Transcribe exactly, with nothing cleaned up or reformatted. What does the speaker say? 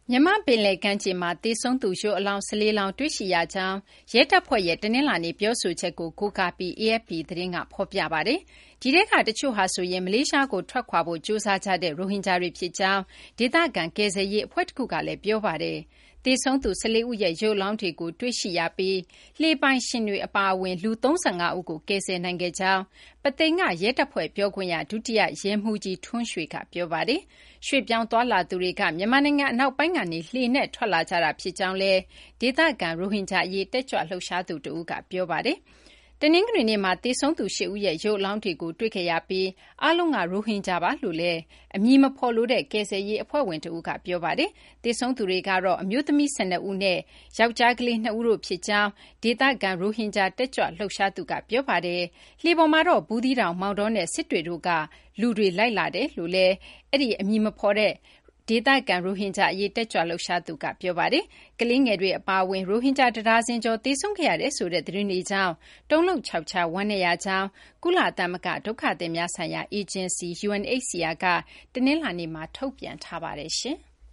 မြန်မာ့ပင်လယ်ကမ်းခြေမှာသေဆုံးသူရုပ်အလောင်း၁၄လောင်းတွေ့ရှိရကြောင်းရဲတပ်ဖွဲ့ရဲ့တနင်္လာနေ့ပြောဆိုချက်ကိုကိုးကားပြီး အေအက်ဖ်ပီ သတင်းကဖော်ပြပါတယ်။ဒီထဲကတချို့ဟာဆိုရင်မလေးရှားကိုထွက်ခွာဖို့ကြိုးစားကြတဲ့ရိုဟင်ဂျာတွေဖြစ်ကြောင်းဒေသခံကယ်ဆယ်ရေးအဖွဲ့တခုကလည်းပြောပါတယ်။သေဆုံးသူ၁၄ဦးရဲ့ရုပ်အလောင်းတွေကိုတွေ့ရှိရပြီးလှေပိုင်ရှင်တွေအပါအဝင်လူ၃၅ဦးကိုကယ်ဆယ်နိုင်ခဲ့ကြောင်းပုသိမ်ကရဲတပ်ဖွဲ့ပြောခွင့်ရဒုတိယရဲမှူးကြီးထွန်းရွှေကပြောပါတယ်။ရွှေ့ပြောင်းသွားလာသူတွေကမြန်မာနိုင်ငံအနောက်ပိုင်းကနေလှေနဲ့ထွက်လာကြတာဖြစ်ကြောင်းလည်းဒေသခံရိုဟင်ဂျာအရေးတက်ကြွလှုပ်ရှားသူတဦးကပြောပါတယ်။တနင်္ဂနွေနေ့မှာသေဆုံးသူ၈ဦးရဲ့ရုပ်အလောင်းတွေကိုတွေ့ခဲ့ရပြီးအားလုံးကရိုဟင်ဂျာပါလို့လည်းအမည်မဖော်လိုတဲ့ကယ်ဆယ်ရေးအဖွဲ့ဝင်တဦးကပြောပါတယ်။သေဆုံးသူတွေကတော့အမျိုးသမီး၁၂ဦးနဲ့ယောက်ျားကလေး၂ဦးတို့ဖြစ်ကြောင်းဒေသခံရိုဟင်ဂျာတက်ကြွလှုပ်ရှားသူကပြောပါတယ်။လှေပေါ်မှာတော့ဘူးသီးတောင်မောင်တောနဲ့စစ်တွေတို့ကလူတွေလိုက်လာတယ်လို့လည်းအဲ့ဒီအမည်မဖော်တဲ့ဒေသခံရိုဟင်ဂျာအရေးတက်ကြွလှုပ်ရှားသူကပြောပါတယ်။ကလေးငယ်တွေအပါအဝင်ရိုဟင်ဂျာတဒါဇင်ကျော်သေဆုံးခဲ့ရတယ်ဆိုတဲ့သတင်းတွေကြောင့်တုန်လှုပ်ခြောက်ခြားဝမ်းနည်းရကြောင်းကုလသမဂ္ဂဒုက္ခသည်များဆိုင်ရာအေဂျင်စီ ယူအန်အိတ်စီအာ ကတနင်္လာနေ့မှာထုတ်ပြန်ထားပါတယ်ရှင်။